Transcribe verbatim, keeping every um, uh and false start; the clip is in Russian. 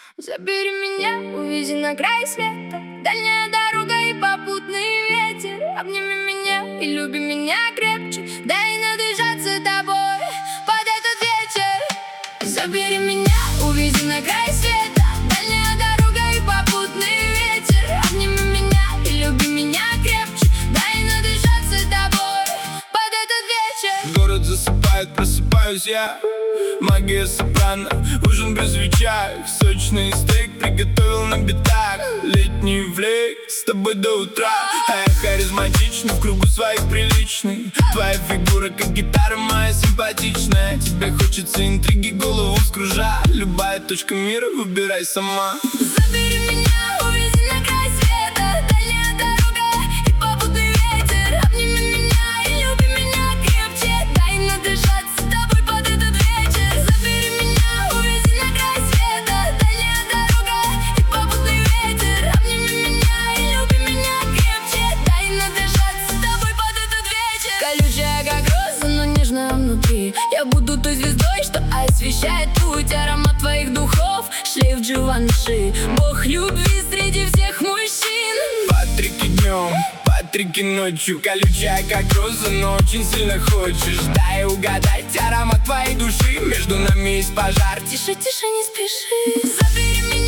Забери меня, увези на край света, дальняя дорога и попутный ветер. Обними меня и люби меня крепче, дай надышаться тобой под этот вечер. Забери меня, увези на край света, дальняя дорога и попутный ветер. Обними меня и люби меня крепче, дай надышаться тобой под этот вечер. Город засыпает, просыпаюсь я. Магия сопрано, ужин без свечах. Сочный стейк приготовил на битах. Летний флейк с тобой до утра. А я харизматичный, в кругу своих приличный. Твоя фигура как гитара моя симпатичная. Тебе хочется интриги, голову вскружа. Любая точка мира, выбирай сама. Забери меня, увези на край света, дальняя дорога и попутный ветер. Обними меня и люби меня крепче, дай надышаться тобой под этот вечер. Забери меня, увези на край света, дальняя дорога и попутный ветер. Обними меня и люби меня крепче, дай надышаться тобой под этот вечер. Колючая как роза, но нежная внутри. Я буду той звездой, что освещает путь. Аромат твоих духов, шлейф Дживанши, бог любви среди всех мужчин. Патрики днем, Патрики ночью. Колючая как роза, но очень сильно хочешь. Дай угадать аромат твоей души. Между нами есть пожар. Тише, тише, не спеши. Забери меня.